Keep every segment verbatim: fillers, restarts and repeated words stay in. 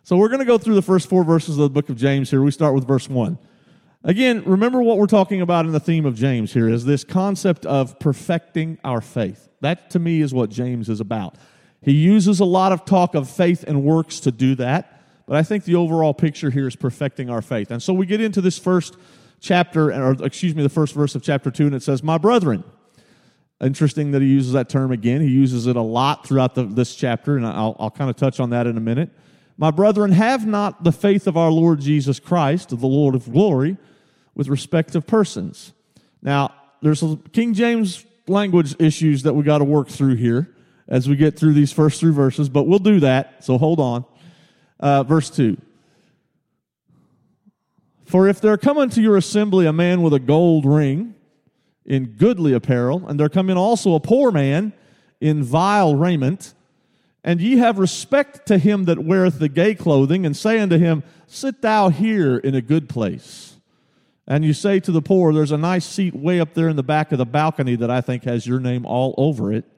So we're going to go through the first four verses of the book of James here. We start with verse one. Again, remember what we're talking about in the theme of James here is this concept of perfecting our faith. That, to me, is what James is about. He uses a lot of talk of faith and works to do that, but I think the overall picture here is perfecting our faith. And so we get into this first chapter, or excuse me, the first verse of chapter two, and it says, "My brethren." Interesting that he uses that term again. He uses it a lot throughout the, this chapter, and I'll, I'll kind of touch on that in a minute. "My brethren, have not the faith of our Lord Jesus Christ, the Lord of glory, with respect of persons." Now, there's some King James language issues that we got to work through here as we get through these first three verses, but we'll do that, so hold on. Uh, verse two. "For if there come unto your assembly a man with a gold ring in goodly apparel, and there come in also a poor man in vile raiment, and ye have respect to him that weareth the gay clothing, and say unto him, Sit thou here in a good place. And you say to the poor, There's a nice seat way up there in the back of the balcony that I think has your name all over it.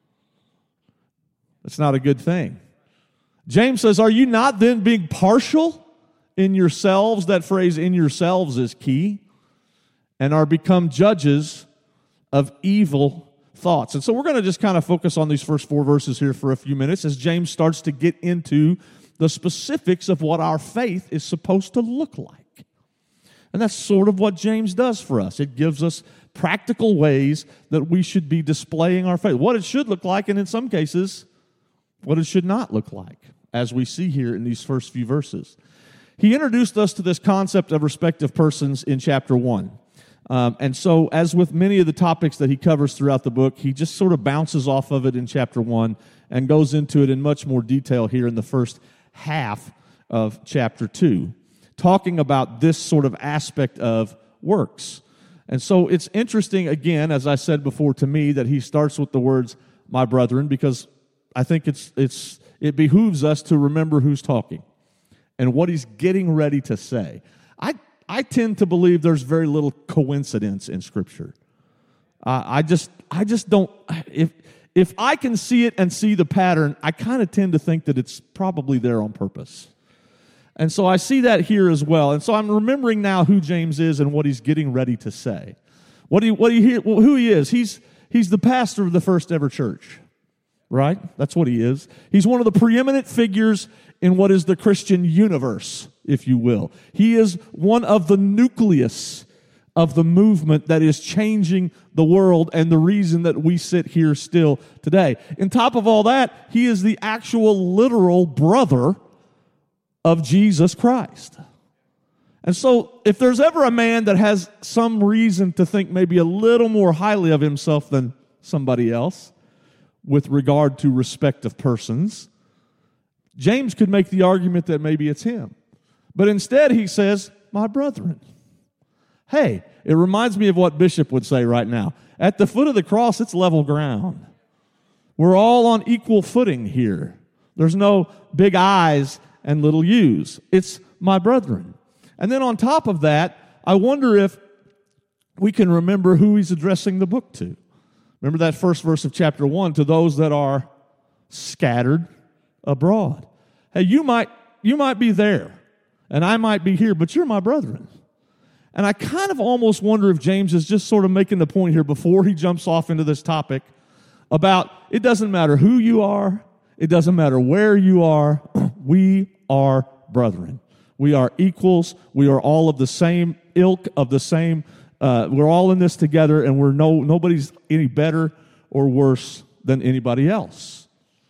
That's not a good thing. James says, are you not then being partial in yourselves? That phrase, in yourselves, is key. And are become judges of evil thoughts. And so we're going to just kind of focus on these first four verses here for a few minutes as James starts to get into the specifics of what our faith is supposed to look like. And that's sort of what James does for us. It gives us practical ways that we should be displaying our faith. What it should look like, and in some cases, what it should not look like, as we see here in these first few verses. He introduced us to this concept of respective persons in chapter one. Um, and so, as with many of the topics that he covers throughout the book, he just sort of bounces off of it in chapter one and goes into it in much more detail here in the first half of chapter two, talking about this sort of aspect of works. And so, it's interesting, again, as I said before to me, that he starts with the words, my brethren, because I think it's it's it behooves us to remember who's talking and what he's getting ready to say. I I tend to believe there's very little coincidence in Scripture. Uh, I just, I just don't. If if I can see it and see the pattern, I kind of tend to think that it's probably there on purpose. And so I see that here as well. And so I'm remembering now who James is and what he's getting ready to say. What do you, what do you hear? Well, who he is? He's he's the pastor of the first ever church, right? That's what he is. He's one of the preeminent figures in what is the Christian universe, if you will. He is one of the nucleus of the movement that is changing the world and the reason that we sit here still today. On top of all that, he is the actual literal brother of Jesus Christ. And so if there's ever a man that has some reason to think maybe a little more highly of himself than somebody else with regard to respect of persons, James could make the argument that maybe it's him. But instead he says, my brethren. Hey, it reminds me of what Bishop would say right now. At the foot of the cross, it's level ground. We're all on equal footing here. There's no big I's and little U's. It's my brethren. And then on top of that, I wonder if we can remember who he's addressing the book to. Remember that first verse of chapter one, to those that are scattered abroad. Hey, you might you might be there, and I might be here, but you're my brethren. And I kind of almost wonder if James is just sort of making the point here before he jumps off into this topic about it doesn't matter who you are, it doesn't matter where you are, we are brethren. We are equals, we are all of the same ilk, of the same, uh, we're all in this together, and we're no nobody's any better or worse than anybody else.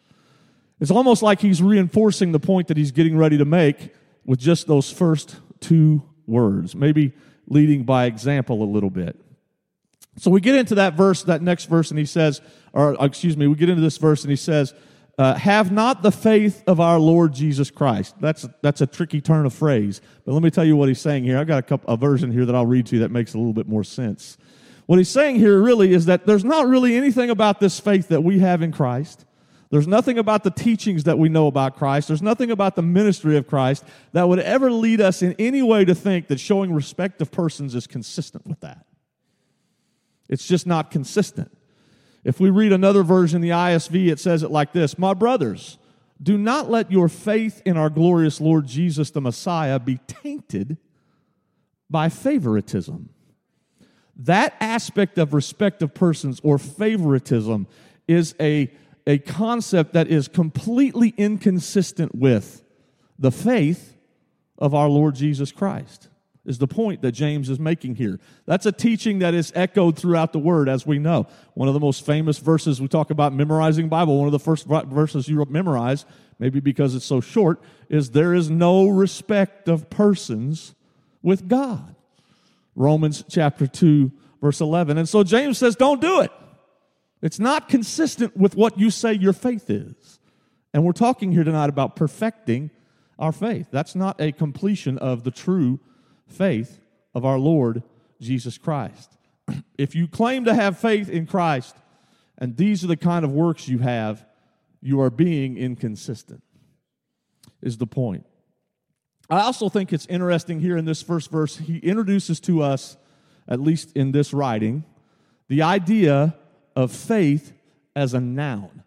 It's almost like he's reinforcing the point that he's getting ready to make with just those first two words, maybe leading by example a little bit. So we get into that verse, that next verse, and he says, or excuse me, we get into this verse and he says, uh, have not the faith of our Lord Jesus Christ. That's that's a tricky turn of phrase, but let me tell you what he's saying here. I've got a, couple, a version here that I'll read to you that makes a little bit more sense. What he's saying here really is that there's not really anything about this faith that we have in Christ. There's nothing about the teachings that we know about Christ. There's nothing about the ministry of Christ that would ever lead us in any way to think that showing respect of persons is consistent with that. It's just not consistent. If we read another version, the I S V, it says it like this, my brothers, Do not let your faith in our glorious Lord Jesus the Messiah be tainted by favoritism. That aspect of respect of persons or favoritism is a, a concept that is completely inconsistent with the faith of our Lord Jesus Christ, is the point that James is making here. That's a teaching that is echoed throughout the Word, as we know. One of the most famous verses, we talk about memorizing Bible, one of the first verses you memorize, maybe because it's so short, is there is no respect of persons with God. Romans chapter two, verse eleven. And so James says, don't do it. It's not consistent with what you say your faith is. And we're talking here tonight about perfecting our faith. That's not a completion of the true faith of our Lord Jesus Christ. If you claim to have faith in Christ, and these are the kind of works you have, you are being inconsistent, is the point. I also think it's interesting here in this first verse, he introduces to us, at least in this writing, the idea of faith as a noun.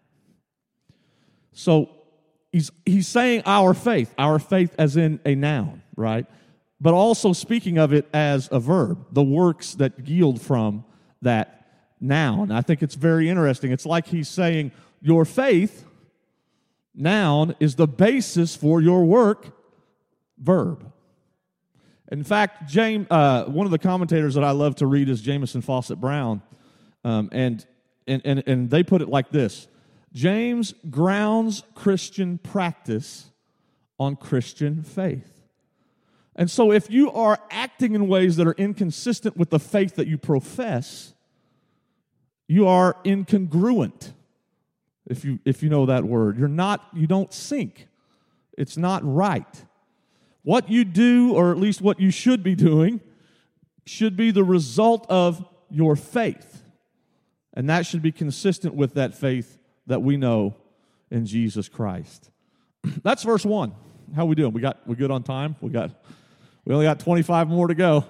So he's, he's saying our faith, our faith as in a noun, right? But also speaking of it as a verb, the works that yield from that noun. I think it's very interesting. It's like he's saying your faith, noun, is the basis for your work, verb. In fact, James, uh, one of the commentators that I love to read is Jamison Fawcett Brown, um, and, and, and, and they put it like this: James grounds Christian practice on Christian faith. And so if you are acting in ways that are inconsistent with the faith that you profess, you are incongruent, if you, if you know that word. You're not, you don't sync. It's not right. What you do, or at least what you should be doing, should be the result of your faith. And that should be consistent with that faith that we know in Jesus Christ. That's verse one. How we doing? We got we good on time? We got we only got twenty-five more to go.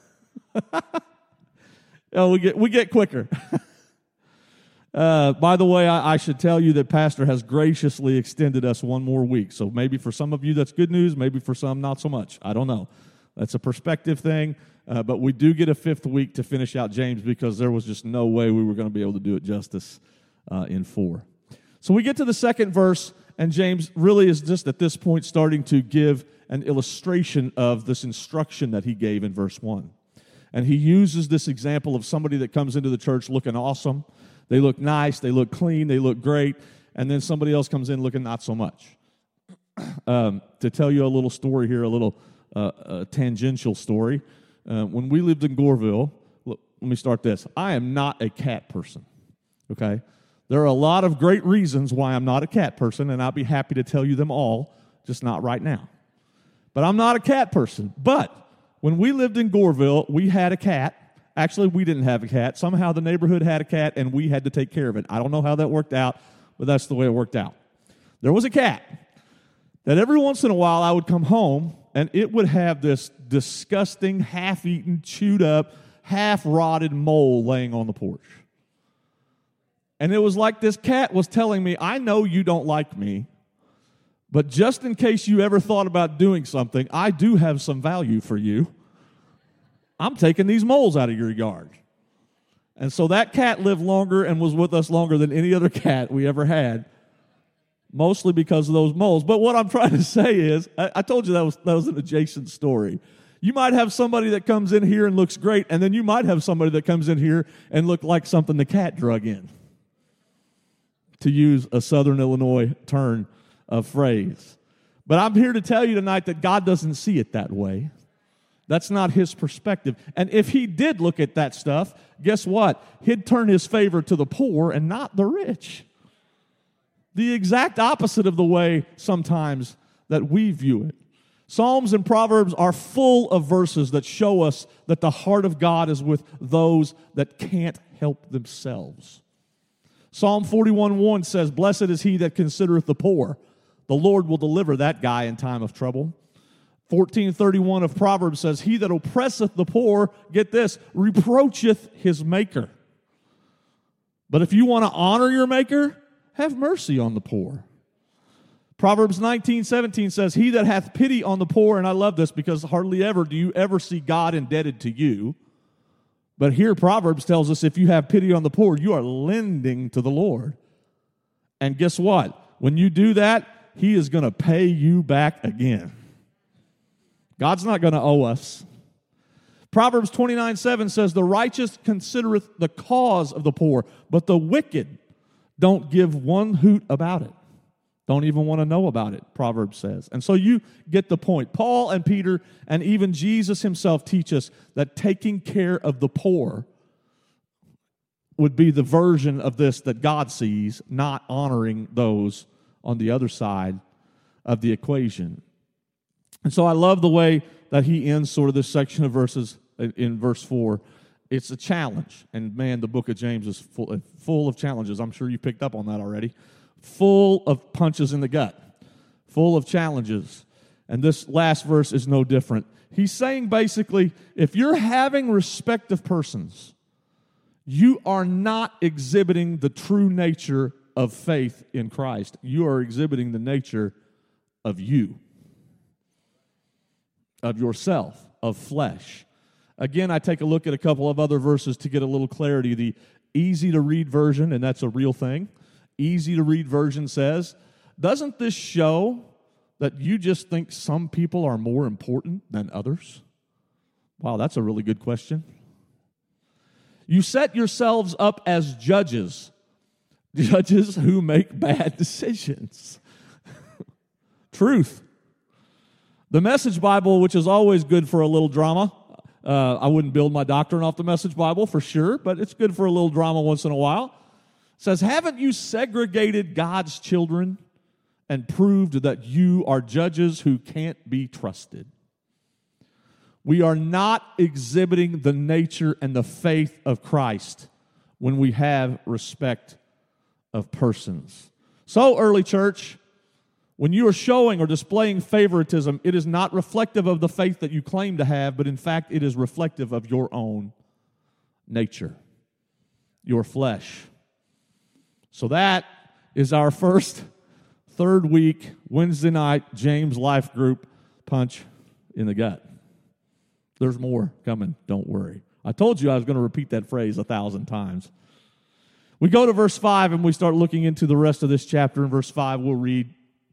oh, we get we get quicker. Uh, by the way, I, I should tell you that Pastor has graciously extended us one more week. So maybe for some of you that's good news, maybe for some not so much. I don't know. That's a perspective thing. Uh, but we do get a fifth week to finish out James because there was just no way we were going to be able to do it justice uh, in four. So we get to the second verse, and James really is just at this point starting to give an illustration of this instruction that he gave in verse one. And he uses this example of somebody that comes into the church looking awesome. They look nice, they look clean, they look great, and then somebody else comes in looking not so much. Um, to tell you a little story here, a little uh, a tangential story. Uh, when we lived in Goreville, look, let me start this. I am not a cat person, okay? There are a lot of great reasons why I'm not a cat person, and I'll be happy to tell you them all, just not right now. But I'm not a cat person. But when we lived in Goreville, we had a cat. Actually, we didn't have a cat. Somehow the neighborhood had a cat, and we had to take care of it. I don't know how that worked out, but that's the way it worked out. There was a cat that every once in a while I would come home, and it would have this disgusting, half-eaten, chewed-up, half-rotted mole laying on the porch. And it was like this cat was telling me, I know you don't like me, but just in case you ever thought about doing something, I do have some value for you. I'm taking these moles out of your yard. And so that cat lived longer and was with us longer than any other cat we ever had, mostly because of those moles. But what I'm trying to say is, I, I told you that was, that was an adjacent story. You might have somebody that comes in here and looks great, and then you might have somebody that comes in here and look like something the cat drug in, to use a Southern Illinois turn of phrase. But I'm here to tell you tonight that God doesn't see it that way. That's not his perspective. And if he did look at that stuff, guess what? He'd turn his favor to the poor and not the rich. The exact opposite of the way sometimes that we view it. Psalms and Proverbs are full of verses that show us that the heart of God is with those that can't help themselves. Psalm forty-one one says, "Blessed is he that considereth the poor. The Lord will deliver that guy in time of trouble." fourteen thirty-one of Proverbs says, "He that oppresseth the poor," get this, "reproacheth his maker." But if you want to honor your maker, have mercy on the poor. Proverbs nineteen seventeen says, he that hath pity on the poor, and I love this because hardly ever do you ever see God indebted to you. But here Proverbs tells us if you have pity on the poor, you are lending to the Lord. And guess what? When you do that, he is going to pay you back again. God's not going to owe us. Proverbs twenty-nine seven says, the righteous considereth the cause of the poor, but the wicked don't give one hoot about it. Don't even want to know about it, Proverbs says. And so you get the point. Paul and Peter and even Jesus himself teach us that taking care of the poor would be the version of this that God sees, not honoring those on the other side of the equation. And so I love the way that he ends sort of this section of verses in verse four. It's a challenge. And man, the book of James is full, full of challenges. I'm sure you picked up on that already. Full of punches in the gut, full of challenges. And this last verse is no different. He's saying basically, if you're having respect of persons, you are not exhibiting the true nature of faith in Christ. You are exhibiting the nature of you, of yourself, of flesh. Again, I take a look at a couple of other verses to get a little clarity. The easy-to-read version, and that's a real thing, easy-to-read version says, doesn't this show that you just think some people are more important than others? Wow, that's a really good question. You set yourselves up as judges, judges who make bad decisions. Truth. The Message Bible, which is always good for a little drama. Uh, I wouldn't build my doctrine off the Message Bible for sure, but it's good for a little drama once in a while. Says, haven't you segregated God's children and proved that you are judges who can't be trusted? We are not exhibiting the nature and the faith of Christ when we have respect of persons. So, early church, when you are showing or displaying favoritism, it is not reflective of the faith that you claim to have, but in fact, it is reflective of your own nature, your flesh. So that is our first third week, Wednesday night, James Life Group punch in the gut. There's more coming, don't worry. I told you I was going to repeat that phrase a thousand times. We go to verse five and we start looking into the rest of this chapter. In verse five, we'll read.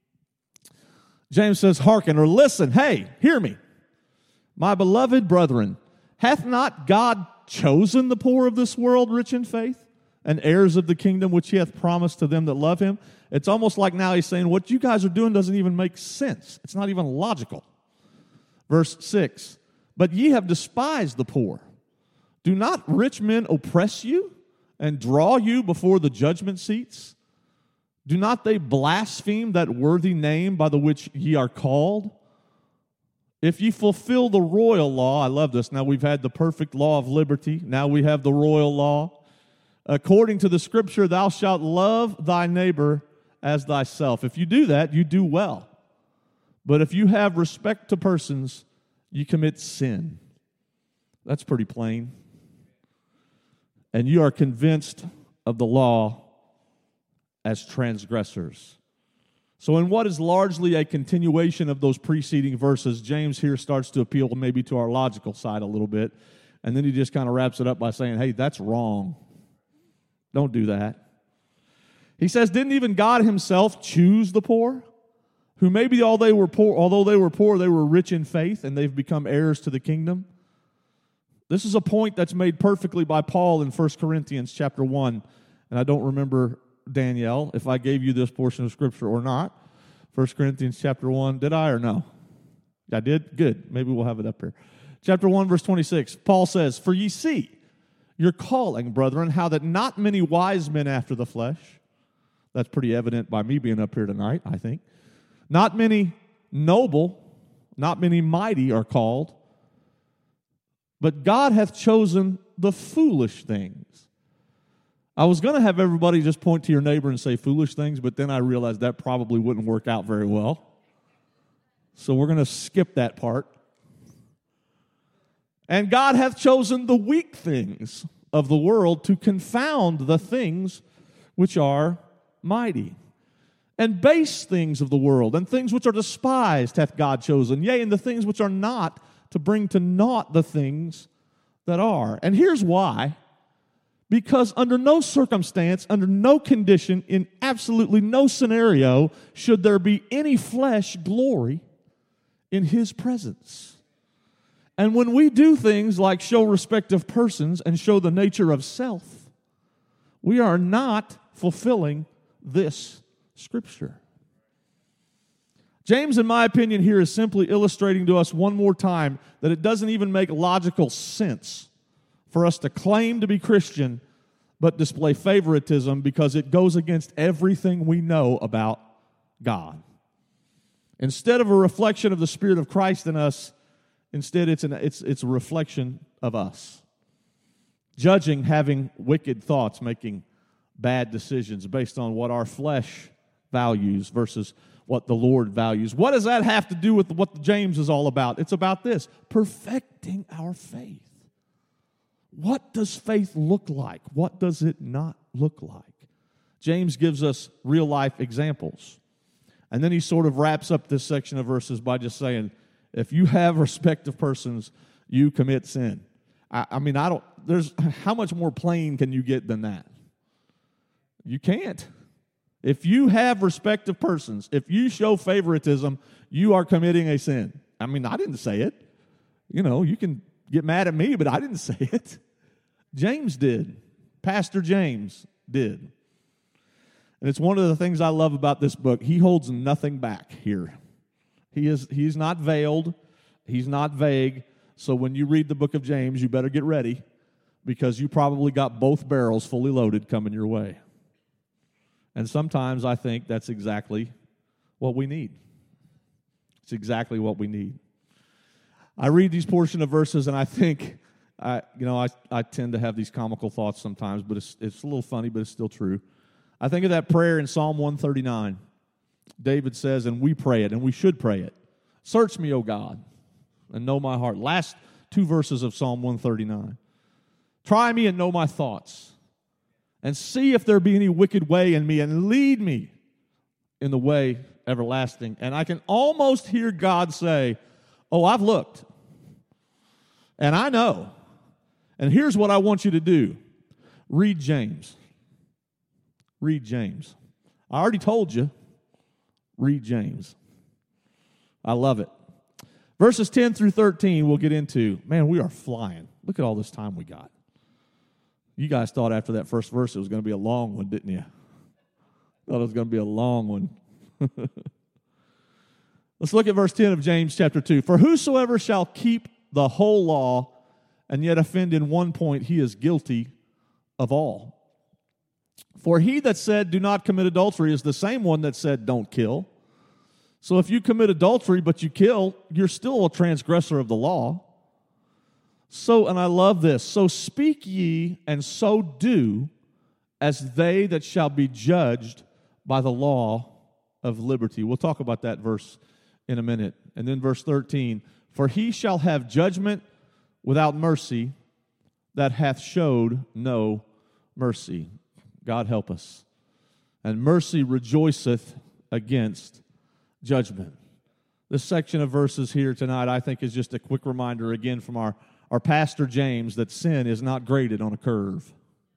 James says, hearken or listen, hey, hear me. My beloved brethren, hath not God chosen the poor of this world rich in faith and heirs of the kingdom which he hath promised to them that love him? It's almost like now he's saying what you guys are doing doesn't even make sense. It's not even logical. Verse six, but ye have despised the poor. Do not rich men oppress you and draw you before the judgment seats? Do not they blaspheme that worthy name by the which ye are called? If ye fulfill the royal law, I love this. Now we've had the perfect law of liberty. Now we have the royal law. According to the scripture, thou shalt love thy neighbor as thyself. If you do that, you do well. But if you have respect to persons, you commit sin. That's pretty plain. And you are convinced of the law as transgressors. So in what is largely a continuation of those preceding verses, James here starts to appeal maybe to our logical side a little bit, and then he just kind of wraps it up by saying, hey, that's wrong. Don't do that. He says, didn't even God himself choose the poor? Who maybe all they were poor, although they were poor, they were rich in faith, and they've become heirs to the kingdom. This is a point that's made perfectly by Paul in First Corinthians chapter one. And I don't remember, Danielle, if I gave you this portion of Scripture or not. First Corinthians chapter one, did I or no? I did? Good. Maybe we'll have it up here. Chapter one, verse twenty-six, Paul says, for ye see your calling, brethren, how that not many wise men after the flesh. That's pretty evident by me being up here tonight, I think. Not many noble, not many mighty are called, but God hath chosen the foolish things. I was going to have everybody just point to your neighbor and say foolish things, but then I realized that probably wouldn't work out very well. So we're going to skip that part. And God hath chosen the weak things of the world to confound the things which are mighty. And base things of the world, and things which are despised hath God chosen, yea, and the things which are not, to bring to naught the things that are. And here's why. Because under no circumstance, under no condition, in absolutely no scenario, should there be any flesh glory in His presence. And when we do things like show respect of persons and show the nature of self, we are not fulfilling this Scripture. James, in my opinion, here is simply illustrating to us one more time that it doesn't even make logical sense for us to claim to be Christian but display favoritism, because it goes against everything we know about God. Instead of a reflection of the Spirit of Christ in us, instead it's, an, it's, it's a reflection of us. Judging, having wicked thoughts, making bad decisions based on what our flesh values versus what the Lord values. What does that have to do with what James is all about? It's about this: perfecting our faith. What does faith look like? What does it not look like? James gives us real-life examples. And then he sort of wraps up this section of verses by just saying, if you have respect of persons, you commit sin. I, I mean, I don't, there's, how much more plain can you get than that? You can't. If you have respect of persons, if you show favoritism, you are committing a sin. I mean, I didn't say it. You know, you can get mad at me, but I didn't say it. James did. Pastor James did. And it's one of the things I love about this book. He holds nothing back here. He is he's not veiled. He's not vague. So when you read the book of James, you better get ready, because you probably got both barrels fully loaded coming your way. And sometimes I think that's exactly what we need. It's exactly what we need. I read these portion of verses and I think, I, you know, I, I tend to have these comical thoughts sometimes, but it's, it's a little funny, but it's still true. I think of that prayer in Psalm one thirty-nine. David says, and we pray it, and we should pray it: search me, O God, and know my heart. Last two verses of Psalm one thirty-nine. Try me and know my thoughts, and see if there be any wicked way in me, and lead me in the way everlasting. And I can almost hear God say, oh, I've looked, and I know, and here's what I want you to do. Read James. Read James. I already told you. Read James. I love it. Verses ten through thirteen we'll get into. Man, we are flying. Look at all this time we got. You guys thought after that first verse it was going to be a long one, didn't you? Thought it was going to be a long one. Let's look at verse ten of James chapter two. For whosoever shall keep the whole law and yet offend in one point, he is guilty of all. For he that said, do not commit adultery, is the same one that said, don't kill. So if you commit adultery but you kill, you're still a transgressor of the law. So, and I love this, so speak ye and so do as they that shall be judged by the law of liberty. We'll talk about that verse in a minute. And then verse thirteen, for he shall have judgment without mercy that hath showed no mercy. God help us. And mercy rejoiceth against judgment. This section of verses here tonight, I think, is just a quick reminder again from our, our pastor James that sin is not graded on a curve.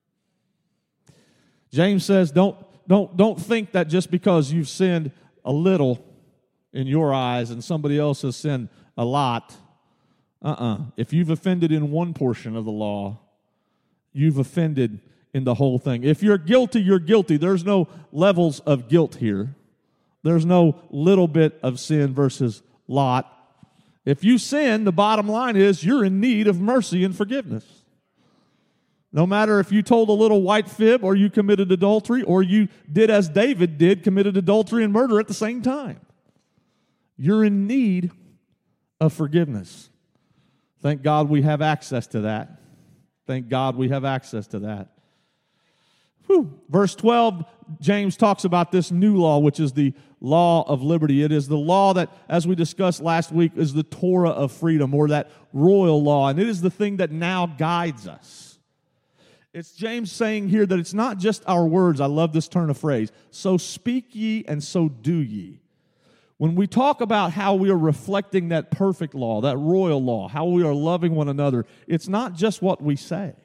James says, don't, don't, don't think that just because you've sinned a little in your eyes and somebody else has sinned a lot. Uh-uh. If you've offended in one portion of the law, you've offended in the whole thing. If you're guilty, you're guilty. There's no levels of guilt here. There's no little bit of sin versus lot. If you sin, the bottom line is you're in need of mercy and forgiveness. No matter if you told a little white fib or you committed adultery or you did as David did, committed adultery and murder at the same time. You're in need of forgiveness. Thank God we have access to that. Thank God we have access to that. Whew. Verse twelve, James talks about this new law, which is the law of liberty. It is the law that, as we discussed last week, is the Torah of freedom, or that royal law, and it is the thing that now guides us. It's James saying here that it's not just our words. I love this turn of phrase. So speak ye and so do ye. When we talk about how we are reflecting that perfect law, that royal law, how we are loving one another, it's not just what we say,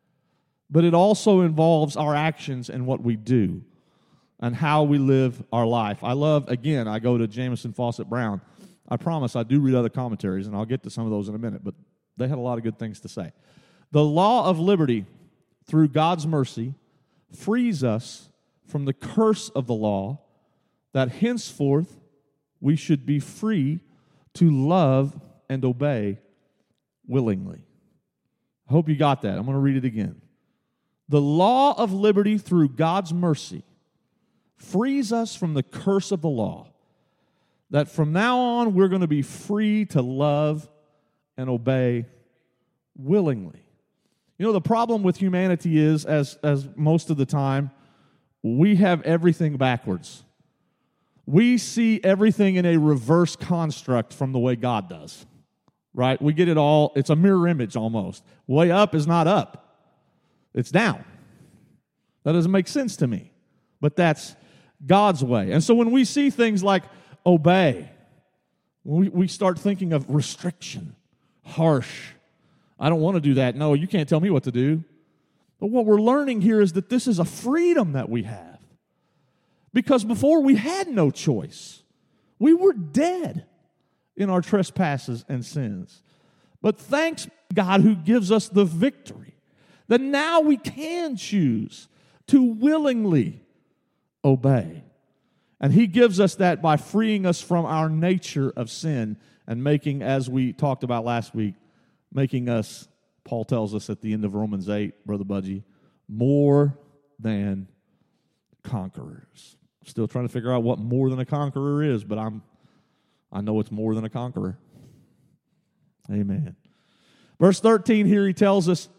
but it also involves our actions and what we do and how we live our life. I love, again, I go to Jamison Fawcett Brown. I promise I do read other commentaries, and I'll get to some of those in a minute, but they had a lot of good things to say. The law of liberty, through God's mercy, frees us from the curse of the law, that henceforth we should be free to love and obey willingly. I hope you got that. I'm going to read it again. The law of liberty through God's mercy frees us from the curse of the law, that from now on we're going to be free to love and obey willingly. You know, the problem with humanity is, as, as most of the time, we have everything backwards. We see everything in a reverse construct from the way God does, right? We get it all, it's a mirror image almost. Way up is not up, it's down. That doesn't make sense to me, but that's God's way. And so when we see things like obey, we, we start thinking of restriction, harsh. I don't want to do that. No, you can't tell me what to do. But what we're learning here is that this is a freedom that we have. Because before we had no choice. We were dead in our trespasses and sins. But thanks God who gives us the victory, that now we can choose to willingly obey. And He gives us that by freeing us from our nature of sin and making, as we talked about last week, making us, Paul tells us at the end of Romans eight, Brother Budgie, more than conquerors. Still trying to figure out what more than a conqueror is, but I'm, I know it's more than a conqueror. Amen. Verse thirteen here, he tells us,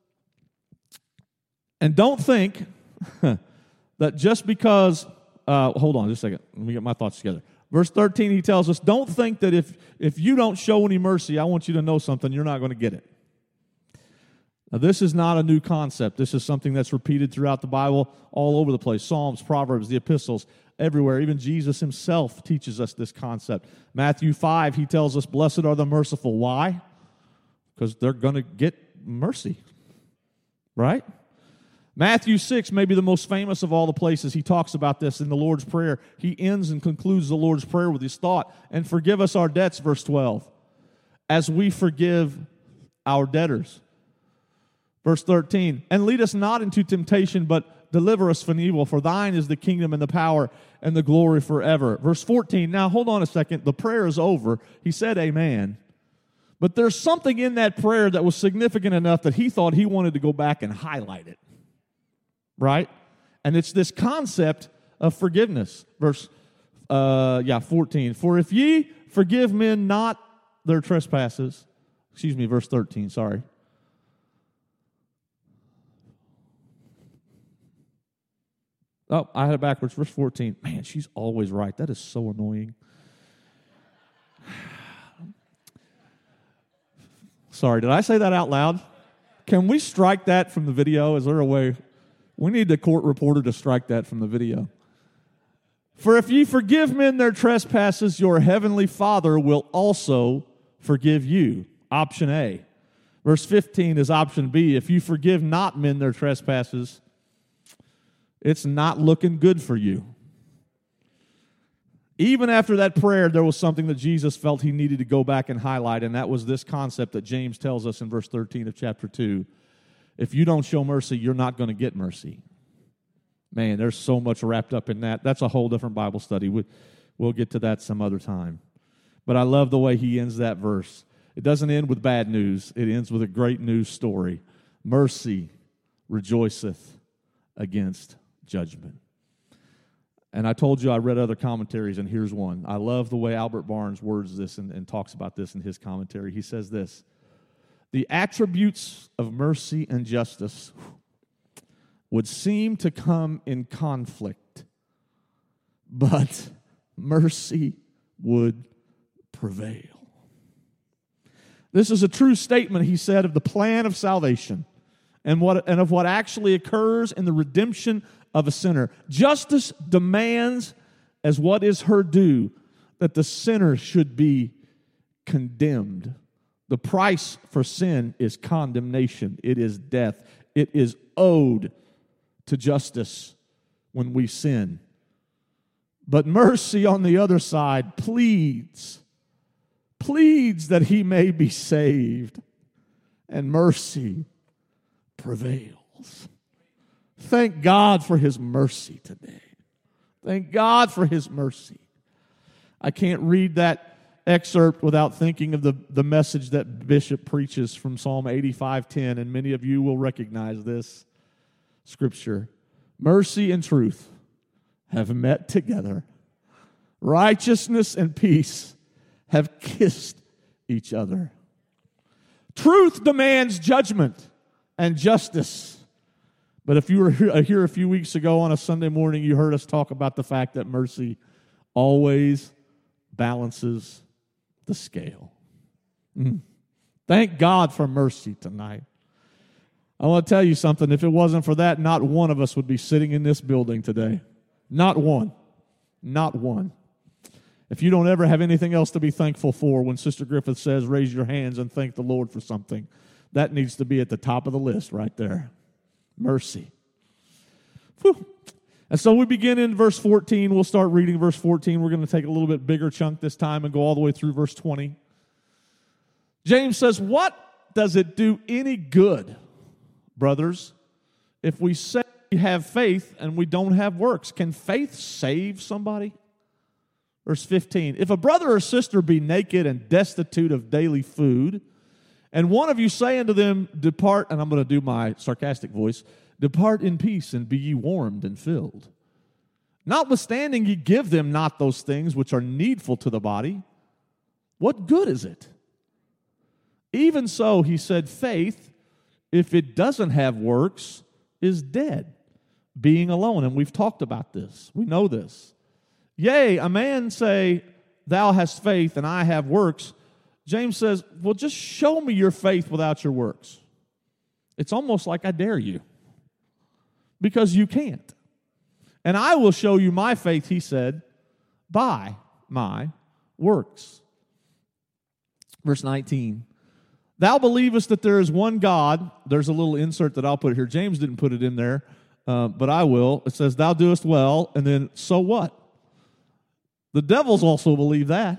and don't think that just because, uh, hold on just a second, let me get my thoughts together. Verse thirteen, he tells us, don't think that if, if you don't show any mercy, I want you to know something, you're not going to get it. Now, this is not a new concept. This is something that's repeated throughout the Bible all over the place. Psalms, Proverbs, the epistles, everywhere. Even Jesus Himself teaches us this concept. Matthew five, He tells us, blessed are the merciful. Why? Because they're going to get mercy, right? Matthew six, maybe the most famous of all the places, He talks about this in the Lord's Prayer. He ends and concludes the Lord's Prayer with this thought, and forgive us our debts, verse twelve, as we forgive our debtors. Verse thirteen, and lead us not into temptation, but deliver us from evil, for thine is the kingdom and the power and the glory forever. Verse fourteen, now hold on a second, the prayer is over. He said amen. But there's something in that prayer that was significant enough that he thought he wanted to go back and highlight it. Right? And it's this concept of forgiveness. Verse, uh, yeah, fourteen. For if ye forgive men not their trespasses, excuse me, verse thirteen, sorry. Oh, I had it backwards. Verse fourteen. Man, she's always right. That is so annoying. Sorry, did I say that out loud? Can we strike that from the video? Is there a way? We need the court reporter to strike that from the video. For if ye forgive men their trespasses, your heavenly Father will also forgive you. Option A. Verse fifteen is option B. If you forgive not men their trespasses, it's not looking good for you. Even after that prayer, there was something that Jesus felt He needed to go back and highlight, and that was this concept that James tells us in verse thirteen of chapter two. If you don't show mercy, you're not going to get mercy. Man, there's so much wrapped up in that. That's a whole different Bible study. We'll get to that some other time. But I love the way he ends that verse. It doesn't end with bad news. It ends with a great news story. Mercy rejoiceth against judgment. And I told you I read other commentaries, and here's one. I love the way Albert Barnes words this and, and talks about this in his commentary. He says this: the attributes of mercy and justice would seem to come in conflict, but mercy would prevail. This is a true statement, he said, of the plan of salvation and what and of what actually occurs in the redemption of a sinner. Justice demands, as what is her due, that the sinner should be condemned. The price for sin is condemnation. It is death. It is owed to justice when we sin. But mercy on the other side pleads, pleads that he may be saved. And mercy prevails. Thank God for his mercy today. Thank God for his mercy. I can't read that excerpt without thinking of the, the message that Bishop preaches from Psalm eighty-five ten, and many of you will recognize this scripture. Mercy and truth have met together. Righteousness and peace have kissed each other. Truth demands judgment and justice. But if you were here a few weeks ago on a Sunday morning, you heard us talk about the fact that mercy always balances the scale. Mm. Thank God for mercy tonight. I want to tell you something. If it wasn't for that, not one of us would be sitting in this building today. Not one. Not one. If you don't ever have anything else to be thankful for, when Sister Griffith says, raise your hands and thank the Lord for something, that needs to be at the top of the list right there. Mercy. Whew. And so we begin in verse fourteen. We'll start reading verse fourteen. We're going to take a little bit bigger chunk this time and go all the way through verse twenty. James says, what does it do any good, brothers, if we say we have faith and we don't have works? Can faith save somebody? Verse fifteen, if a brother or sister be naked and destitute of daily food, and one of you say unto them, depart, and I'm going to do my sarcastic voice, depart in peace and be ye warmed and filled. Notwithstanding ye give them not those things which are needful to the body, what good is it? Even so, he said, faith, if it doesn't have works, is dead, being alone. And we've talked about this. We know this. Yea, a man say, thou hast faith and I have works. James says, well, just show me your faith without your works. It's almost like I dare you, because you can't. And I will show you my faith, he said, by my works. Verse nineteen, thou believest that there is one God. There's a little insert that I'll put here. James didn't put it in there, uh, but I will. It says, thou doest well, and then, so what? The devils also believe that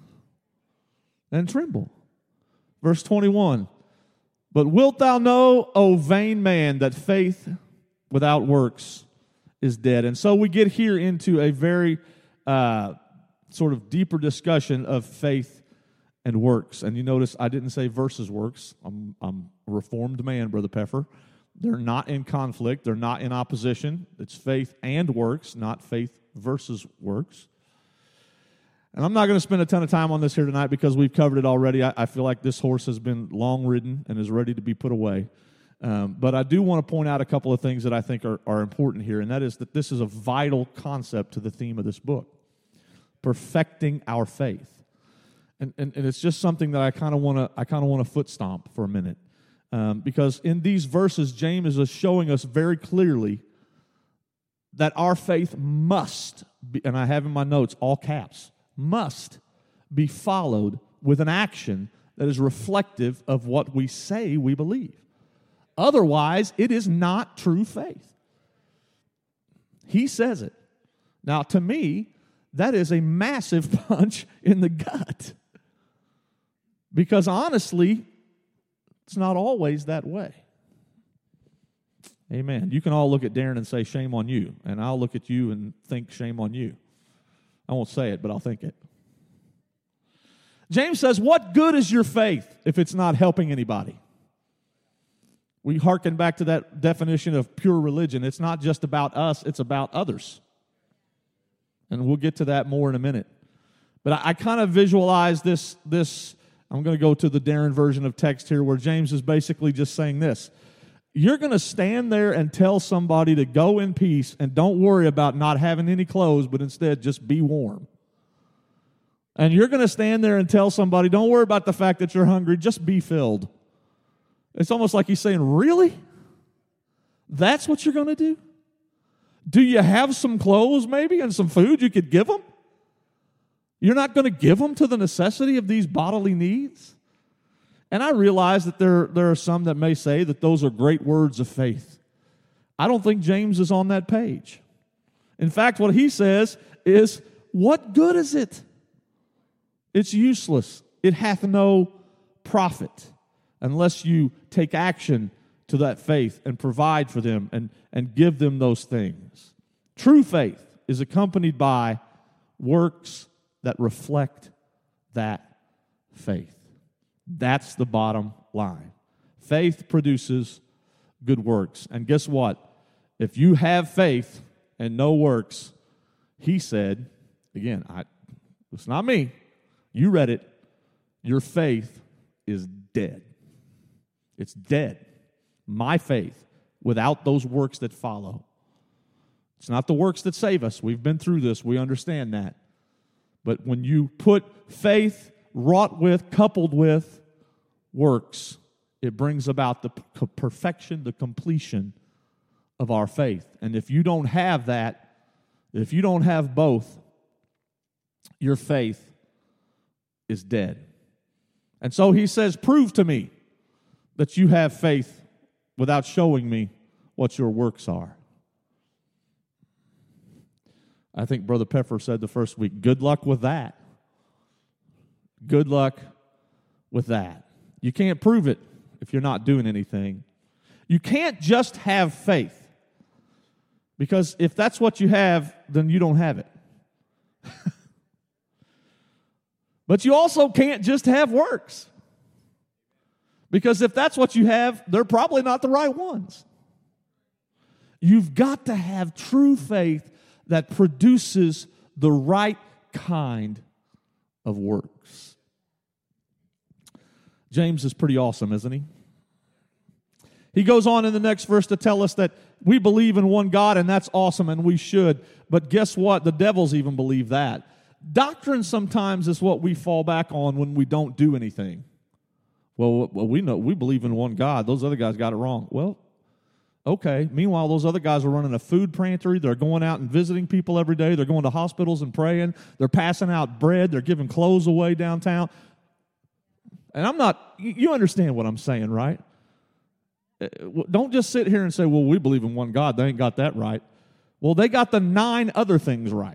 and tremble. Verse twenty-one, but wilt thou know, O vain man, that faith without works is dead? And so we get here into a very uh, sort of deeper discussion of faith and works. And you notice I didn't say versus works. I'm, I'm a reformed man, Brother Peffer. They're not in conflict. They're not in opposition. It's faith and works, not faith versus works. And I'm not going to spend a ton of time on this here tonight because we've covered it already. I, I feel like this horse has been long ridden and is ready to be put away. Um, but I do want to point out a couple of things that I think are, are important here, and that is that this is a vital concept to the theme of this book, perfecting our faith. And, and, and it's just something that I kind of want to I kind of want to foot stomp for a minute. Um, because in these verses, James is showing us very clearly that our faith must be, and I have in my notes, all caps, must be followed with an action that is reflective of what we say we believe. Otherwise, it is not true faith. He says it. Now, to me, that is a massive punch in the gut. Because honestly, it's not always that way. Amen. You can all look at Darren and say, shame on you. And I'll look at you and think, shame on you. I won't say it, but I'll think it. James says, what good is your faith if it's not helping anybody? We hearken back to that definition of pure religion. It's not just about us, it's about others. And we'll get to that more in a minute. But I, I kind of visualize this, this, I'm going to go to the Darren version of text here where James is basically just saying this. You're going to stand there and tell somebody to go in peace and don't worry about not having any clothes, but instead just be warm. And you're going to stand there and tell somebody, don't worry about the fact that you're hungry, just be filled. It's almost like he's saying, really? That's what you're going to do? Do you have some clothes maybe and some food you could give them? You're not going to give them to the necessity of these bodily needs? And I realize that there, there are some that may say that those are great words of faith. I don't think James is on that page. In fact, what he says is, what good is it? It's useless. It hath no profit unless you take action to that faith and provide for them and, and give them those things. True faith is accompanied by works that reflect that faith. That's the bottom line. Faith produces good works. And guess what? If you have faith and no works, he said, again, I, it's not me. You read it. Your faith is dead. It's dead. My faith, without those works that follow. It's not the works that save us. We've been through this. We understand that. But when you put faith wrought with, coupled with works, it brings about the p- perfection, the completion of our faith. And if you don't have that, if you don't have both, your faith is dead. And so he says, prove to me that you have faith without showing me what your works are. I think Brother Peffer said the first week, good luck with that. Good luck with that. You can't prove it if you're not doing anything. You can't just have faith, because if that's what you have, then you don't have it. But you also can't just have works, because if that's what you have, they're probably not the right ones. You've got to have true faith that produces the right kind of works. James is pretty awesome, isn't he? He goes on in the next verse to tell us that we believe in one God, and that's awesome, and we should. But guess what? The devils even believe that. Doctrine sometimes is what we fall back on when we don't do anything. Well, well, we know we believe in one God. Those other guys got it wrong. Well, okay. Meanwhile, those other guys are running a food pantry. They're going out and visiting people every day. They're going to hospitals and praying. They're passing out bread. They're giving clothes away downtown. And I'm not, you understand what I'm saying, right? Don't just sit here and say, well, we believe in one God. They ain't got that right. Well, they got the nine other things right.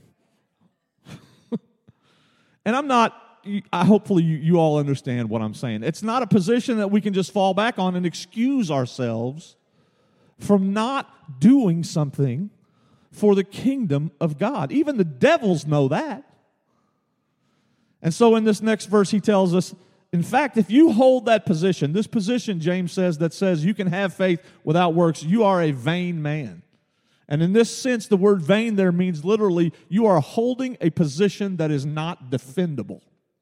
And I'm not, I hopefully you, you all understand what I'm saying. It's not a position that we can just fall back on and excuse ourselves from not doing something for the kingdom of God. Even the devils know that. And so in this next verse, he tells us, in fact, if you hold that position, this position, James says, that says you can have faith without works, you are a vain man. And in this sense, the word vain there means literally you are holding a position that is not defendable.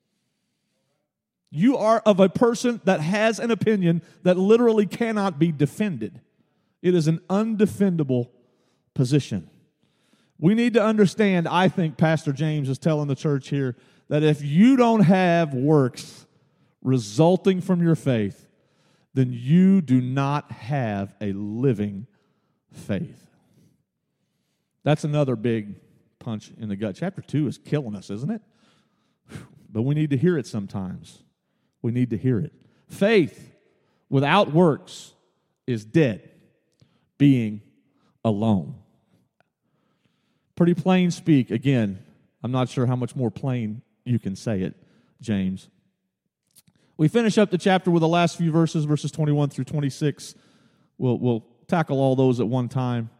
You are of a person that has an opinion that literally cannot be defended. It is an undefendable position. We need to understand, I think Pastor James is telling the church here, that if you don't have works resulting from your faith, then you do not have a living faith. That's another big punch in the gut. Chapter two is killing us, isn't it? But we need to hear it sometimes. We need to hear it. Faith without works is dead, being alone. Pretty plain speak. Again, I'm not sure how much more plain you can say it, James. We finish up the chapter with the last few verses, verses twenty-one through twenty-six. We'll, we'll tackle all those at one time.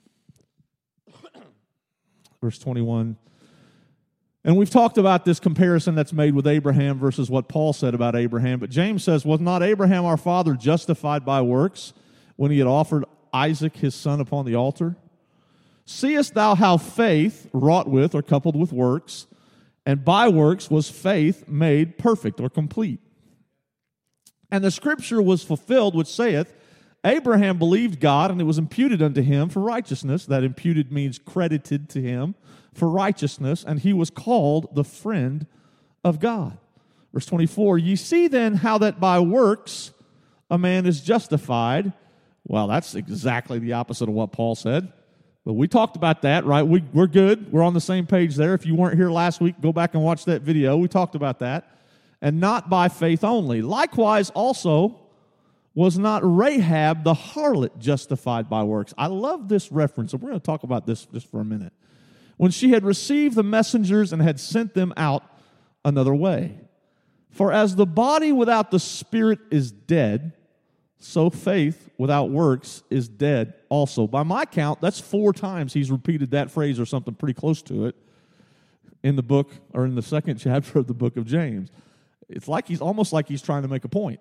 Verse twenty-one. And we've talked about this comparison that's made with Abraham versus what Paul said about Abraham. But James says, was not Abraham our father justified by works when he had offered Isaac his son upon the altar? Seest thou how faith wrought with or coupled with works, and by works was faith made perfect or complete? And the scripture was fulfilled which saith, Abraham believed God, and it was imputed unto him for righteousness. That imputed means credited to him for righteousness, and he was called the friend of God. Verse twenty-four, ye see then how that by works a man is justified Well, that's exactly the opposite of what Paul said. But we talked about that, right? We, we're good. We're on the same page there. If you weren't here last week, go back and watch that video. We talked about that. And not by faith only. Likewise, also, was not Rahab the harlot justified by works? I love this reference, and we're going to talk about this just for a minute. When she had received the messengers and had sent them out another way. For as the body without the spirit is dead, so faith without works is dead also. By my count, that's four times he's repeated that phrase or something pretty close to it in the book, or in the second chapter of the book of James. It's like he's almost like he's trying to make a point.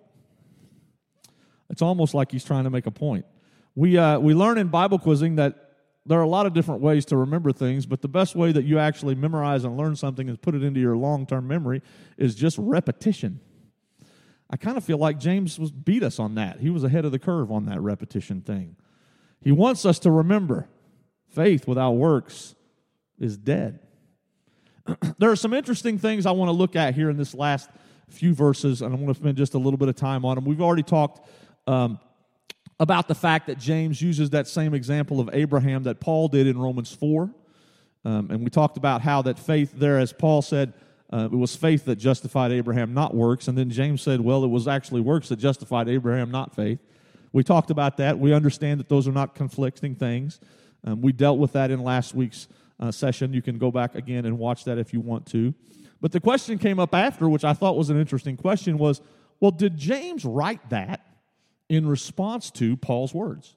It's almost like he's trying to make a point. We uh, we learn in Bible quizzing that there are a lot of different ways to remember things, but the best way that you actually memorize and learn something and put it into your long-term memory is just repetition. I kind of feel like James was beat us on that. He was ahead of the curve on that repetition thing. He wants us to remember faith without works is dead. There are some interesting things I want to look at here in this last few verses, and I want to spend just a little bit of time on them. We've already talked um, about the fact that James uses that same example of Abraham that Paul did in Romans four. Um, and we talked about how that faith there, as Paul said, uh, it was faith that justified Abraham, not works. And then James said, well, it was actually works that justified Abraham, not faith. We talked about that. We understand that those are not conflicting things. Um, we dealt with that in last week's uh, session. You can go back again and watch that if you want to. But the question came up after, which I thought was an interesting question, was, well, did James write that in response to Paul's words?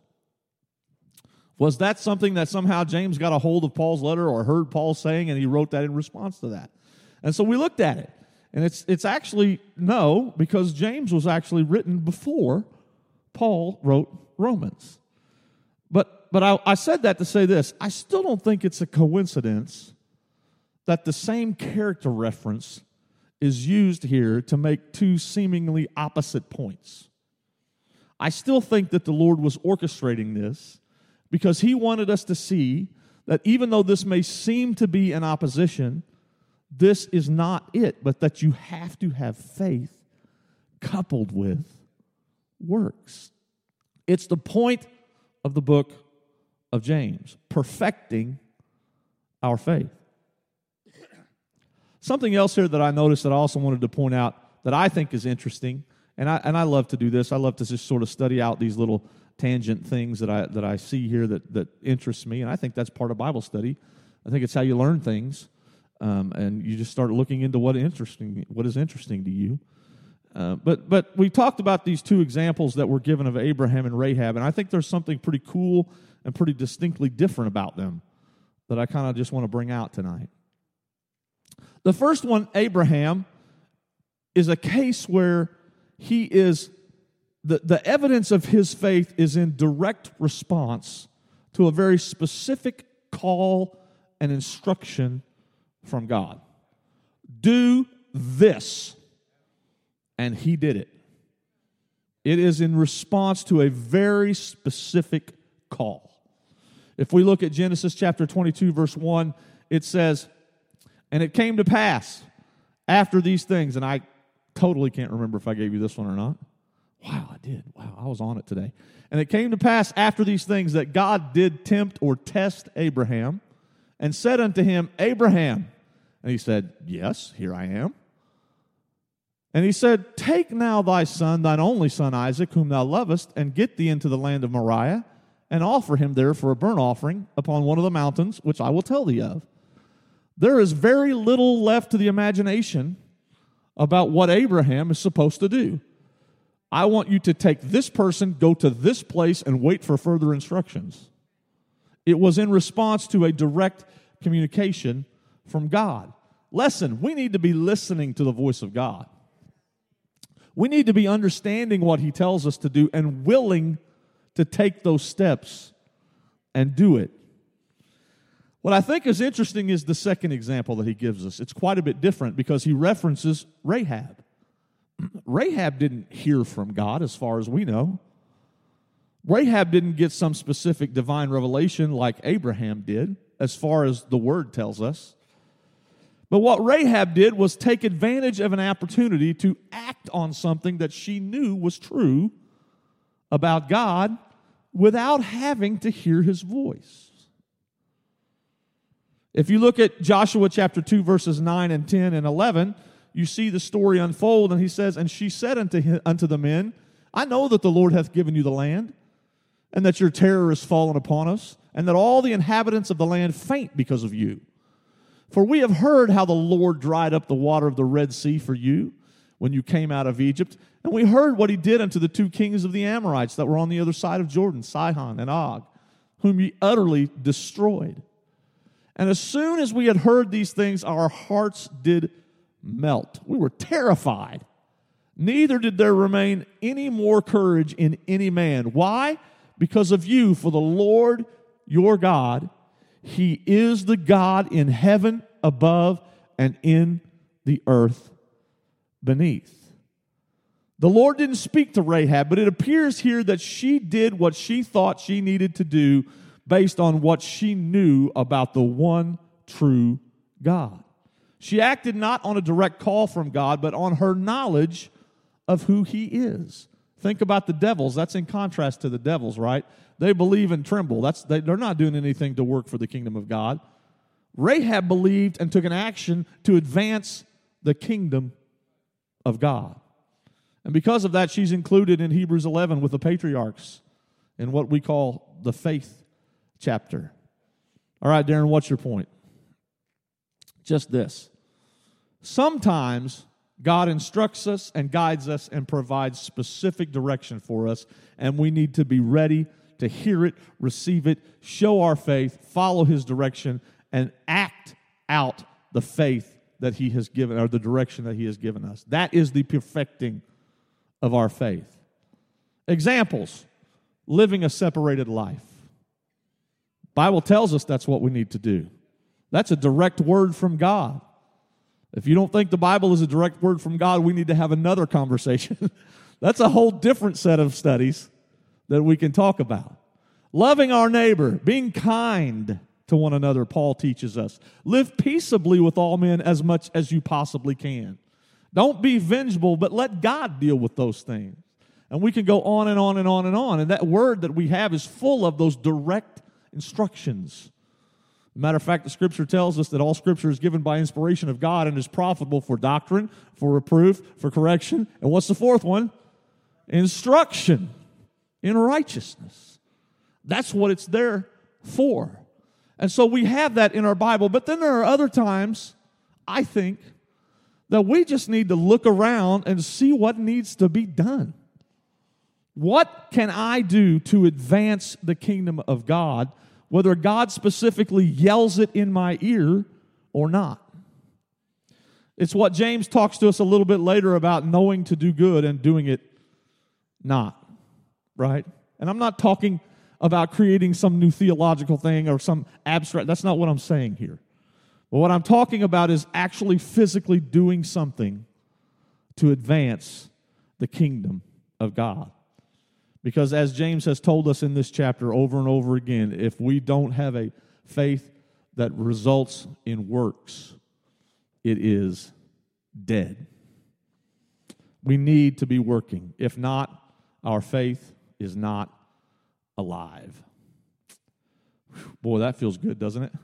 Was that something that somehow James got a hold of Paul's letter or heard Paul saying, and he wrote that in response to that? And so we looked at it. And it's it's actually no, because James was actually written before Paul wrote Romans. But but I, I said that to say this. I still don't think it's a coincidence that the same character reference is used here to make two seemingly opposite points. I still think that the Lord was orchestrating this because he wanted us to see that even though this may seem to be an opposition, this is not it, but that you have to have faith coupled with works. It's the point of the book of James, perfecting our faith. Something else here that I noticed that I also wanted to point out that I think is interesting, and I and I love to do this. I love to just sort of study out these little tangent things that I that I see here that that interest me, and I think that's part of Bible study. I think it's how you learn things, um, and you just start looking into what interesting what is interesting to you. Uh, but but we talked about these two examples that were given of Abraham and Rahab, and I think there's something pretty cool and pretty distinctly different about them that I kind of just want to bring out tonight. The first one, Abraham, is a case where he is, the, the evidence of his faith is in direct response to a very specific call and instruction from God. Do this. And he did it. It is in response to a very specific call. If we look at Genesis chapter twenty-two, verse one, it says, and it came to pass after these things, and I totally can't remember if I gave you this one or not. Wow, I did. Wow, I was on it today. And it came to pass after these things that God did tempt or test Abraham and said unto him, Abraham. And he said, yes, here I am. And he said, take now thy son, thine only son Isaac, whom thou lovest, and get thee into the land of Moriah, and offer him there for a burnt offering upon one of the mountains, which I will tell thee of. There is very little left to the imagination about what Abraham is supposed to do. I want you to take this person, go to this place, and wait for further instructions. It was in response to a direct communication from God. Lesson, we need to be listening to the voice of God. We need to be understanding what he tells us to do and willing to take those steps and do it. What I think is interesting is the second example that he gives us. It's quite a bit different because he references Rahab. Rahab didn't hear from God as far as we know. Rahab didn't get some specific divine revelation like Abraham did, as far as the word tells us. But what Rahab did was take advantage of an opportunity to act on something that she knew was true about God without having to hear his voice. If you look at Joshua chapter two, verses nine and ten and eleven, you see the story unfold, and he says, "And she said unto, him, unto the men, I know that the Lord hath given you the land, and that your terror is fallen upon us, and that all the inhabitants of the land faint because of you. For we have heard how the Lord dried up the water of the Red Sea for you when you came out of Egypt, and we heard what he did unto the two kings of the Amorites that were on the other side of Jordan, Sihon and Og, whom ye utterly destroyed. And as soon as we had heard these things, our hearts did melt." We were terrified. "Neither did there remain any more courage in any man." Why? "Because of you, for the Lord your God, he is the God in heaven above and in the earth beneath." The Lord didn't speak to Rahab, but it appears here that she did what she thought she needed to do based on what she knew about the one true God. She acted not on a direct call from God, but on her knowledge of who he is. Think about the devils. That's in contrast to the devils, right? They believe and tremble. That's, they, they're not doing anything to work for the kingdom of God. Rahab believed and took an action to advance the kingdom of God. And because of that, she's included in Hebrews eleven with the patriarchs in what we call the faith chapter. All right, Darren, what's your point? Just this. Sometimes God instructs us and guides us and provides specific direction for us, and we need to be ready to hear it, receive it, show our faith, follow his direction, and act out the faith that he has given, or the direction that he has given us. That is the perfecting of our faith. Examples: living a separated life. Bible tells us that's what we need to do. That's a direct word from God. If you don't think the Bible is a direct word from God, we need to have another conversation. That's a whole different set of studies that we can talk about. Loving our neighbor, being kind to one another, Paul teaches us. Live peaceably with all men as much as you possibly can. Don't be vengeful, but let God deal with those things. And we can go on and on and on and on. And that word that we have is full of those direct instructions. Matter of fact, the Scripture tells us that all Scripture is given by inspiration of God and is profitable for doctrine, for reproof, for correction. And what's the fourth one? Instruction in righteousness. That's what it's there for. And so we have that in our Bible. But then there are other times, I think, that we just need to look around and see what needs to be done. What can I do to advance the kingdom of God, whether God specifically yells it in my ear or not? It's what James talks to us a little bit later about knowing to do good and doing it not, right? And I'm not talking about creating some new theological thing or some abstract. That's not what I'm saying here. But what I'm talking about is actually physically doing something to advance the kingdom of God. Because as James has told us in this chapter over and over again, if we don't have a faith that results in works, it is dead. We need to be working. If not, our faith is not alive. Boy, that feels good, doesn't it?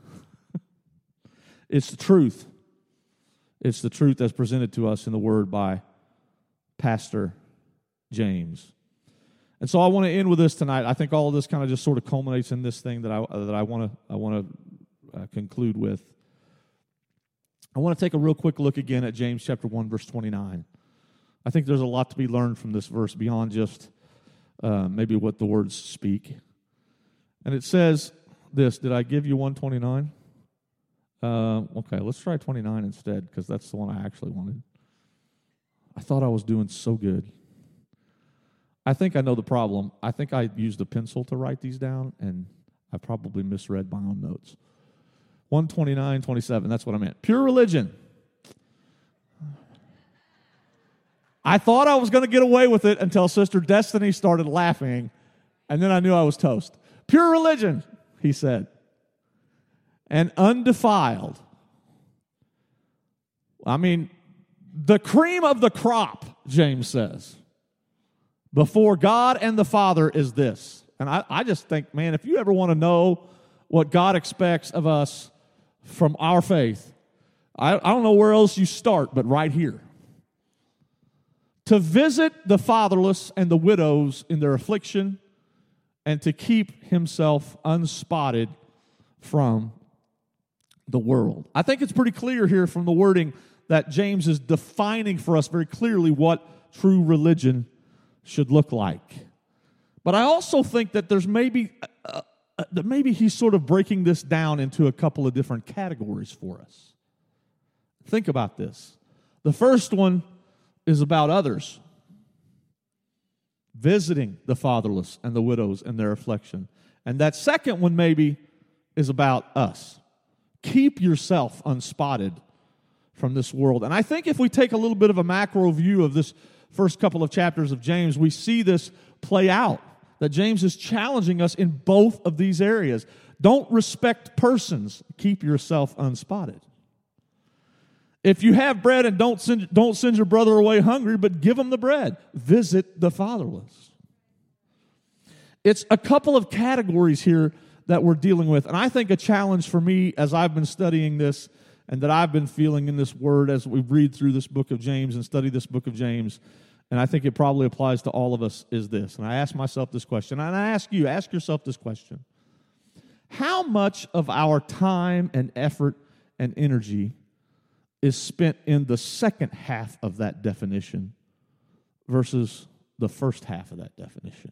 It's the truth. It's the truth that's presented to us in the Word by Pastor James. And so I want to end with this tonight. I think all of this kind of just sort of culminates in this thing that I that I want to I want to uh, conclude with. I want to take a real quick look again at James chapter one, verse twenty-nine. I think there's a lot to be learned from this verse beyond just uh, maybe what the words speak. And it says this. Did I give you one twenty-nine? Uh, okay, let's try twenty-nine instead, because that's the one I actually wanted. I thought I was doing so good. I think I know the problem. I think I used a pencil to write these down, and I probably misread my own notes. one twenty-nine, twenty-seven, that's what I meant. Pure religion. I thought I was going to get away with it until Sister Destiny started laughing, and then I knew I was toast. Pure religion, he said, and undefiled. I mean, the cream of the crop, James says, before God and the Father is this. And I, I just think, man, if you ever want to know what God expects of us from our faith, I, I don't know where else you start, but right here. To visit the fatherless and the widows in their affliction, and to keep himself unspotted from the world. I think it's pretty clear here from the wording that James is defining for us very clearly what true religion should look like. But I also think that there's maybe, uh, uh, that maybe he's sort of breaking this down into a couple of different categories for us. Think about this. The first one is about others. Visiting the fatherless and the widows in their affliction. And that second one maybe is about us. Keep yourself unspotted from this world. And I think if we take a little bit of a macro view of this first couple of chapters of James, we see this play out, that James is challenging us in both of these areas. Don't respect persons. Keep yourself unspotted. If you have bread and don't send, don't send your brother away hungry, but give him the bread. Visit the fatherless. It's a couple of categories here that we're dealing with. And I think a challenge for me as I've been studying this and that I've been feeling in this word as we read through this book of James and study this book of James, and I think it probably applies to all of us, is this. And I ask myself this question, and I ask you, ask yourself this question. How much of our time and effort and energy is spent in the second half of that definition versus the first half of that definition?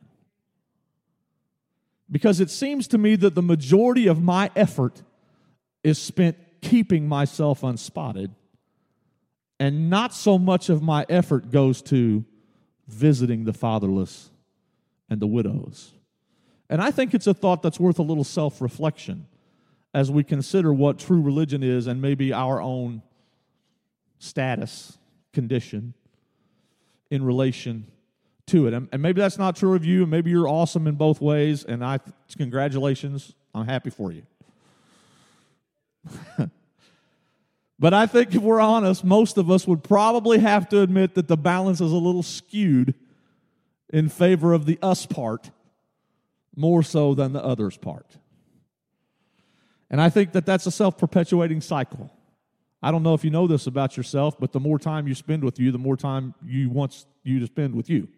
Because it seems to me that the majority of my effort is spent keeping myself unspotted, and not so much of my effort goes to visiting the fatherless and the widows. And I think it's a thought that's worth a little self-reflection as we consider what true religion is and maybe our own status, condition in relation to it. And, and maybe that's not true of you, and maybe you're awesome in both ways, and I congratulations, I'm happy for you. But I think if we're honest, most of us would probably have to admit that the balance is a little skewed in favor of the us part more so than the others part. And I think that that's a self-perpetuating cycle. I don't know if you know this about yourself, but the more time you spend with you, the more time you want you to spend with you.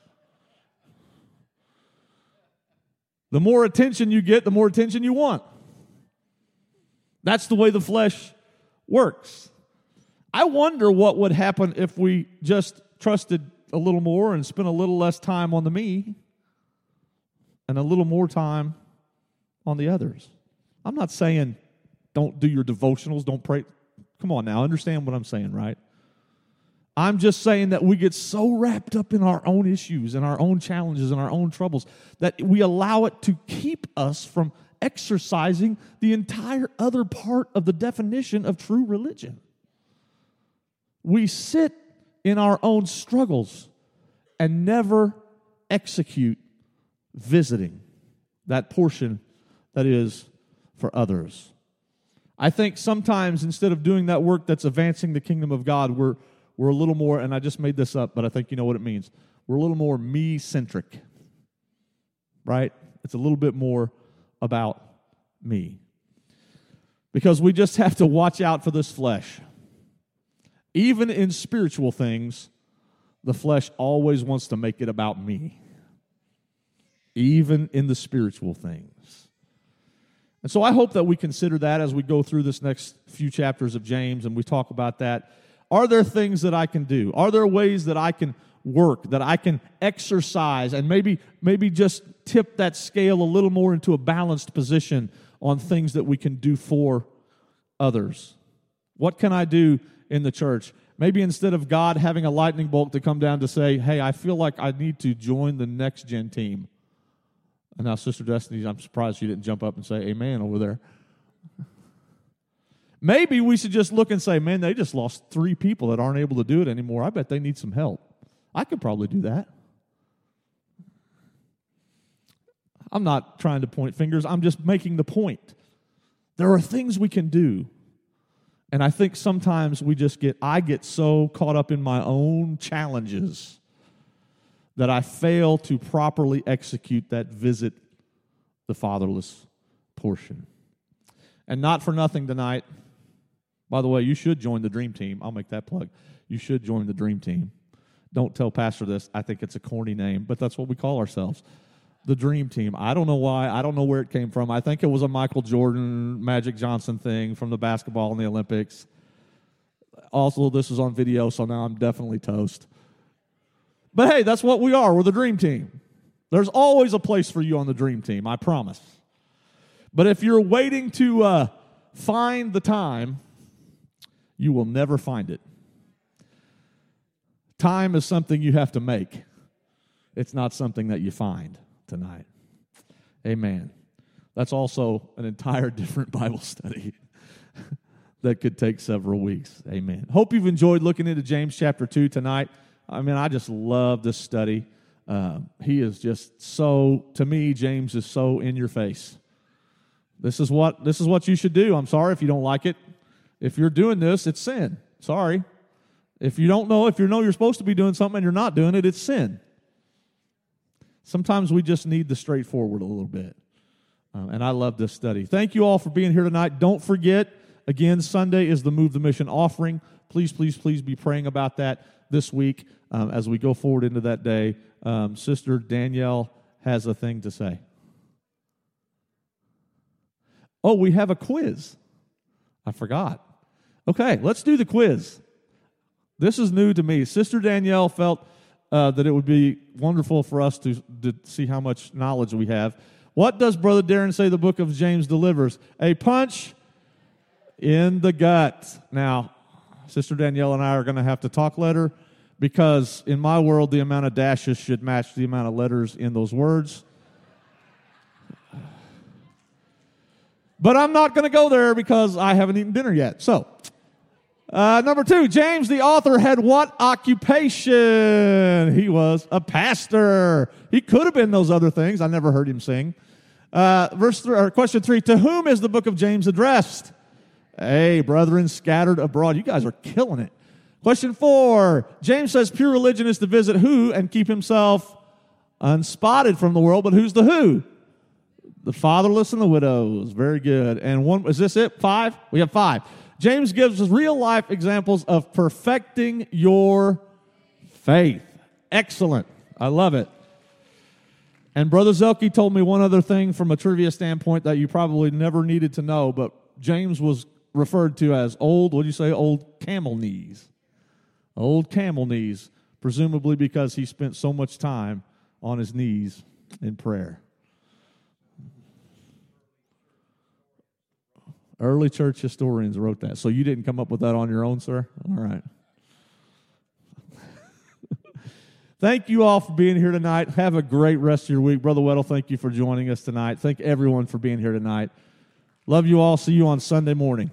The more attention you get, the more attention you want. That's the way the flesh works. I wonder what would happen if we just trusted a little more and spent a little less time on the me and a little more time on the others. I'm not saying don't do your devotionals, don't pray. Come on now, understand what I'm saying, right? I'm just saying that we get so wrapped up in our own issues and our own challenges and our own troubles that we allow it to keep us from exercising the entire other part of the definition of true religion. We sit in our own struggles and never execute visiting that portion that is for others. I think sometimes instead of doing that work that's advancing the kingdom of God, we're we're a little more, and I just made this up, but I think you know what it means. We're a little more me-centric, right? It's a little bit more about me. Because we just have to watch out for this flesh. Even in spiritual things, the flesh always wants to make it about me. Even in the spiritual things. And so I hope that we consider that as we go through this next few chapters of James and we talk about that. Are there things that I can do? Are there ways that I can work, that I can exercise and maybe maybe just tip that scale a little more into a balanced position on things that we can do for others? What can I do in the church? Maybe instead of God having a lightning bolt to come down to say, hey, I feel like I need to join the next gen team. And now Sister Destiny, I'm surprised she didn't jump up and say amen over there. Maybe we should just look and say, man, they just lost three people that aren't able to do it anymore. I bet they need some help. I could probably do that. I'm not trying to point fingers. I'm just making the point. There are things we can do. And I think sometimes we just get, I get so caught up in my own challenges that I fail to properly execute that visit the fatherless portion. And not for nothing tonight. By the way, you should join the Dream Team. I'll make that plug. You should join the Dream Team. Don't tell Pastor this. I think it's a corny name, but that's what we call ourselves. The Dream Team. I don't know why. I don't know where it came from. I think it was a Michael Jordan, Magic Johnson thing from the basketball in the Olympics. Also, this is on video, so now I'm definitely toast. But hey, that's what we are. We're the Dream Team. There's always a place for you on the Dream Team, I promise. But if you're waiting to uh, find the time, you will never find it. Time is something you have to make. It's not something that you find tonight. Amen. That's also an entire different Bible study that could take several weeks. Amen. Hope you've enjoyed looking into James chapter two tonight. I mean, I just love this study. Uh, he is just so, to me, James is so in your face. This is what this is what you should do. I'm sorry if you don't like it. If you're doing this, it's sin. Sorry. If you don't know, if you know you're supposed to be doing something and you're not doing it, it's sin. Sometimes we just need the straightforward a little bit. Um, and I love this study. Thank you all for being here tonight. Don't forget, again, Sunday is the Move the Mission offering. Please, please, please be praying about that this week um, as we go forward into that day. Um, Sister Danielle has a thing to say. Oh, we have a quiz. I forgot. Okay, let's do the quiz. This is new to me. Sister Danielle felt uh, that it would be wonderful for us to, to see how much knowledge we have. What does Brother Darren say the book of James delivers? A punch in the gut. Now, Sister Danielle and I are going to have to talk later because in my world, the amount of dashes should match the amount of letters in those words. But I'm not going to go there because I haven't eaten dinner yet. So, uh, number two, James, the author, had what occupation? He was a pastor. He could have been those other things. I never heard him sing. Uh, verse three, or question three, to whom is the book of James addressed? Hey, brethren scattered abroad. You guys are killing it. Question four, James says pure religion is to visit who and keep himself unspotted from the world, but who's the who? The fatherless and the widows. Very good. And one, is this it? Five? We have five. James gives us real-life examples of perfecting your faith. Excellent. I love it. And Brother Zelke told me one other thing from a trivia standpoint that you probably never needed to know, but James was referred to as old, what do you say, old camel knees. Old camel knees, presumably because he spent so much time on his knees in prayer. Early church historians wrote that. So you didn't come up with that on your own, sir? All right. Thank you all for being here tonight. Have a great rest of your week. Brother Weddle, thank you for joining us tonight. Thank everyone for being here tonight. Love you all. See you on Sunday morning.